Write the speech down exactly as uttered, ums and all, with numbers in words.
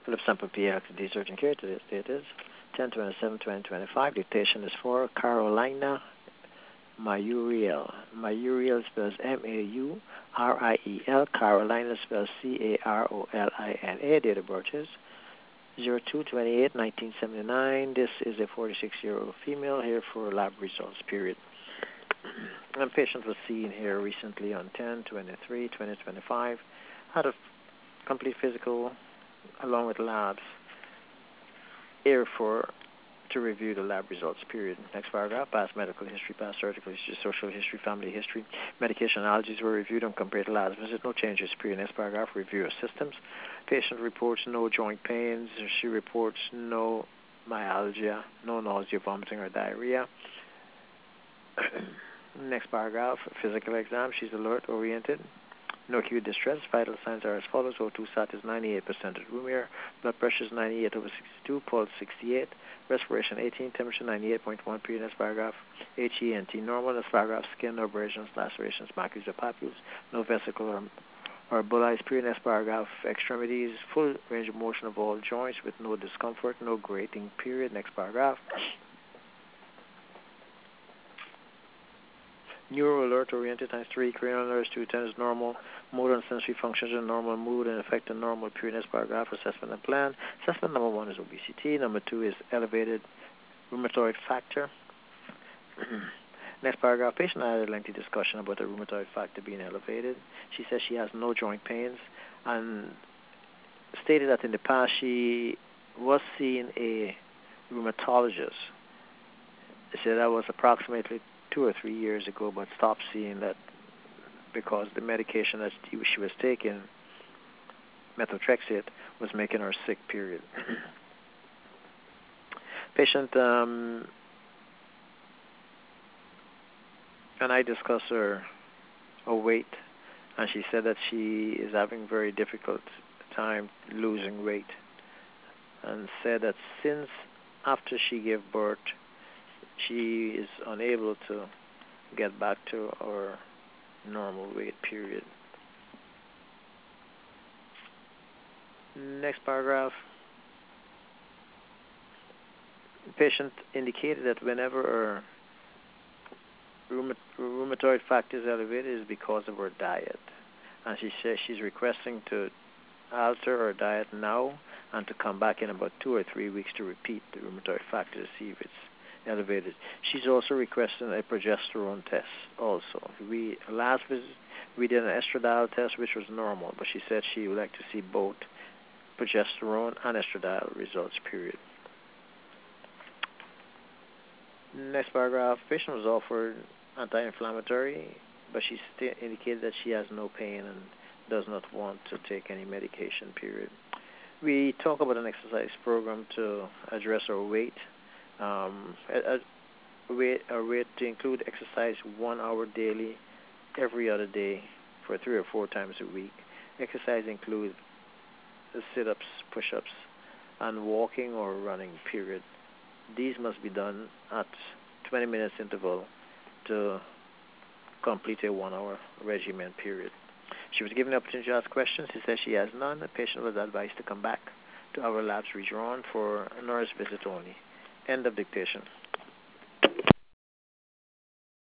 Philip Sample P L D Urgent Care. Today's date is ten twenty-seven twenty twenty-five. Dictation is for Carolina Mayuriel. Mayuriel spells M A U R I E L. Carolina spells C A R O L I N A. Date of birth is zero two twenty-eight nineteen seventy-nine. This is a forty-six-year-old female here for lab results, period. And patient was seen here recently on ten twenty-three twenty twenty-five. Had a complete physical along with labs here for to review the lab results, period. Next paragraph, past medical history, past surgical history, social history, family history. Medication allergies were reviewed and compared to last visit. No changes, period. Next paragraph, review of systems. Patient reports no joint pains. She reports no myalgia, no nausea, vomiting, or diarrhea. Next paragraph, physical exam. She's alert, oriented. No acute distress. Vital signs are as follows. O two sat is ninety-eight percent at room air. Blood pressure is ninety-eight over sixty-two. Pulse sixty-eight. Respiration eighteen. Temperature ninety-eight point one. Period. Next paragraph. H E N T normal. Next paragraph. Skin, no abrasions, lacerations, macules, or papules. No vesicle or, or bullies. Period. Next paragraph. Extremities. Full range of motion of all joints with no discomfort. No grating. Period. Next paragraph. Neuro alert oriented times three. Cranial nerves two ten is normal. Motor and sensory functions are normal. Mood and affect a normal. Period. Next paragraph. Assessment and plan. Assessment number one is obesity. Number two is elevated rheumatoid factor. Next paragraph. Patient had a lengthy discussion about the rheumatoid factor being elevated. She says she has no joint pains and stated that in the past she was seeing a rheumatologist. She said that was approximately two or three years ago, but stopped seeing that because the medication that she was taking, methotrexate, was making her sick, period. Patient um, and I discussed her, her weight, and she said that she is having very difficult time losing weight, and said that since after she gave birth, she is unable to get back to her normal weight, period. Next paragraph. The patient indicated that whenever her rheumatoid factor is elevated, it is because of her diet. And she says she's requesting to alter her diet now and to come back in about two or three weeks to repeat the rheumatoid factor to see if it's elevated. She's also requesting a progesterone test also. We last visit we did an estradiol test which was normal, but she said she would like to see both progesterone and estradiol results, period. Next paragraph, patient was offered anti-inflammatory, but she st- indicated that she has no pain and does not want to take any medication, period. We talk about an exercise program to address her weight. Um, a, a weight, a weight to include exercise one hour daily, every other day for three or four times a week. Exercise includes sit-ups, push-ups, and walking or running, period. These must be done at twenty minutes interval to complete a one-hour regimen, period. She was given the opportunity to ask questions. She says she has none. The patient was advised to come back to our labs redrawn for a nurse visit only. End of dictation.